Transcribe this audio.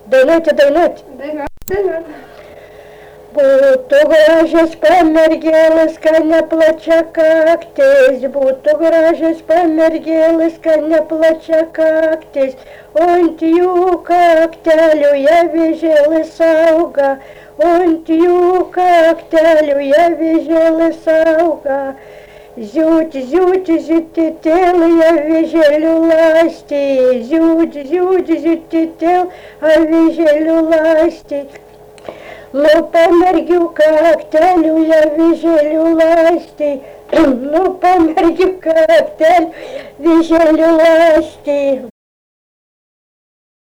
Dainuoti. Būtų gražios pamergėlės, kad neplačia kaktis, būtų gražios pamergėlės, kad neplačia kaktis, o ant jų kaktelių javėžėlis auga, o ant jų kaktelių javėžėlis auga. Ziūti, ziūti, ziūtitėl, javėžėlių lastį, ziūti, ziūti, ziūtitėl, javėžėlių lastį. Nu pamergių kaktelių, javėžėlių lastį, nu pamergių kaktelių, javėžėlių lastį.